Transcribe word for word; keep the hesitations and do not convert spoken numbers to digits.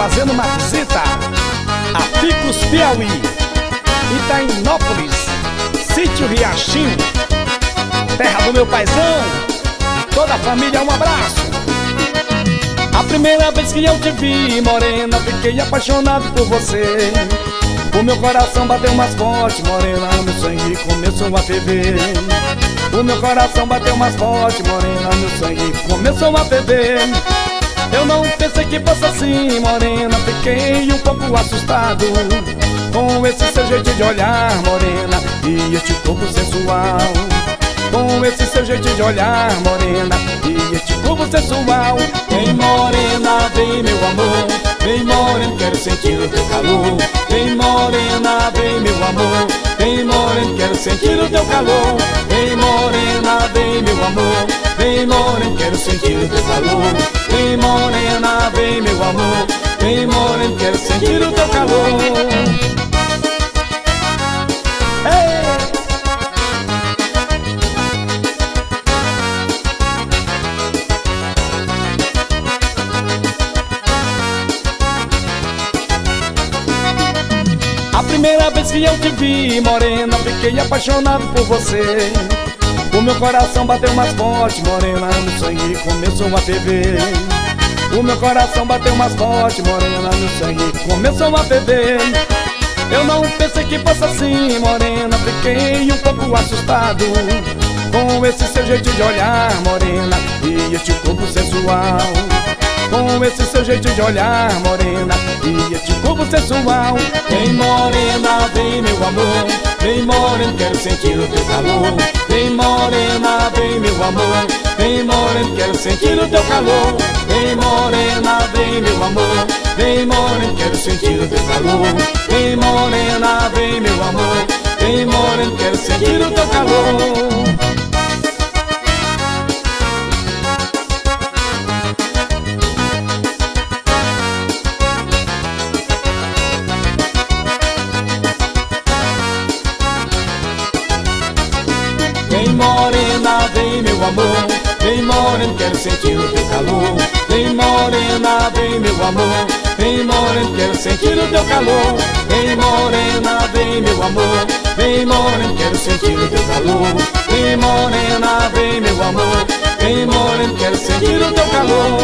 fazendo uma visita a Ficos, Piauí, Itainópolis, Sítio Riachinho, terra do meu paizão. Toda a família, um abraço. A primeira vez que eu te vi, morena, fiquei apaixonado por você. O meu coração bateu mais forte, morena, meu sangue começou a ferver. O meu coração bateu mais forte, morena, meu sangue começou a ferver. Eu não pensei que fosse assim, morena, fiquei um pouco assustado com esse seu jeito de olhar, morena, e este corpo sensual. Com esse seu jeito de olhar, morena, e este corpo sensual. Vem morena, vem meu amor, vem morena, quero sentir o teu calor. Vem morena, vem meu amor, vem morena, quero sentir o teu calor. Vem morena, vem meu amor, vem morena, quero sentir o teu calor. Vem morena, vem meu amor, vem morena, quero sentir o teu calor. Ei! A primeira vez que eu te vi, morena, fiquei apaixonado por você. O meu coração bateu mais forte, morena, meu sangue começou a ferver. O meu coração bateu mais forte, morena, meu sangue começou a ferver. Eu não pensei que fosse assim, morena, fiquei um pouco assustado com esse seu jeito de olhar, morena, e este corpo sensual. Com esse seu jeito de olhar, morena, e este corpo sensual. Vem morena, vem meu amor, vem morena, quero sentir o teu calor. Vem morena, vem meu amor, vem morena, quero sentir o teu calor. Vem morena, vem meu amor, vem morena, quero sentir o teu calor. Vem morena, vem meu amor, vem morena, quero sentir o teu calor. Vem morena, vem meu amor, vem morena, quero sentir o teu calor. Vem morena, vem meu amor, vem morena, quero sentir o teu calor. Vem morena, vem meu amor, vem morena, quero sentir o teu calor. Vem morena, vem meu amor, vem morena, quero sentir o teu calor.